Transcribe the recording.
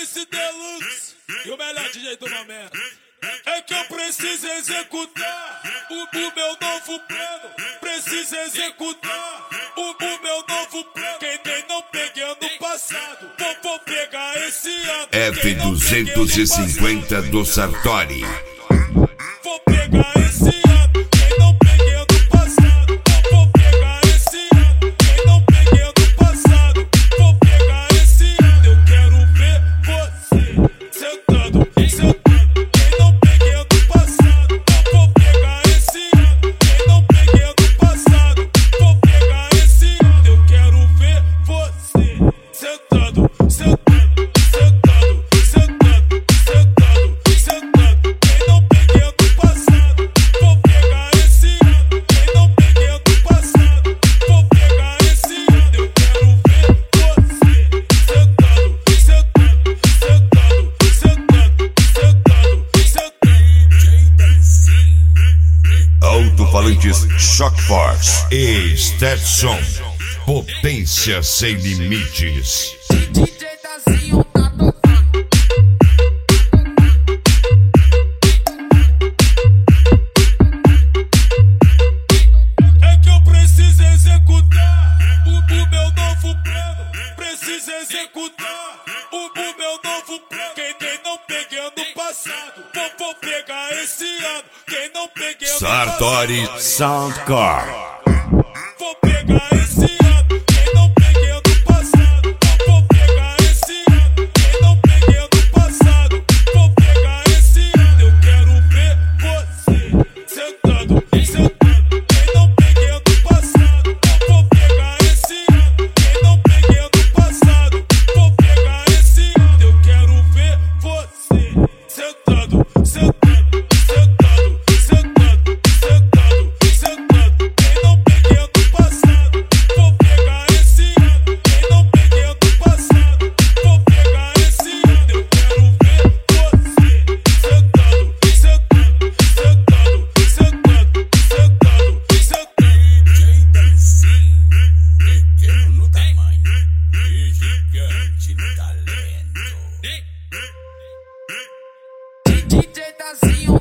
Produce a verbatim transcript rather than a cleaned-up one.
M C Deluxe e o melhor D J do momento. É que eu preciso executar o, o meu novo plano. Preciso executar o, o meu novo plano. Quem tem não peguei ano passado, vou, vou pegar esse ano. F duzentos e cinquenta do Sartori. Vou pegar esse ano. Quem não peguei ano passado, vou, vou pegar esse ano. Quem não peguei ano passado, vou pegar esse ano. Eu quero ver você sentando, sentando. Alto-falantes Shock Force e Stetson, potência sem limites. D J Dazinho tá tocando. É que eu preciso executar o, o meu novo plano. Preciso executar o, o meu novo plano. Quem, quem não peguei ano passado, vou, vou pegar esse ano. Quem não peguei ano Sartori passado, Soundcore. vou pegar esse ano. Quem não peguei ano passado, vou pegar esse ano. Quem não peguei ano passado, vou pegar esse ano. Eu quero ver você sentando, sentando. Quem não peguei ano passado, vou pegar esse ano. Quem não peguei ano passado, vou pegar esse ano. Eu quero ver você sentando, sentando. D J Dazinho